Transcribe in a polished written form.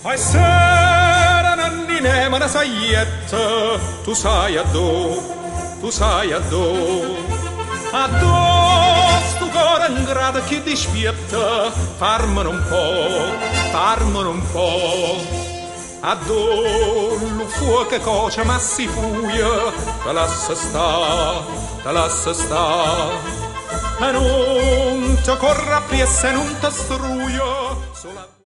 Ai sera nannine ma la saietta, tu sai a do, stu cuore in grado che dispietta, farmene un po', a do, lo fuoco cocia ma si fuia, te lascia sta, e non ti corra appresso e non ti struia,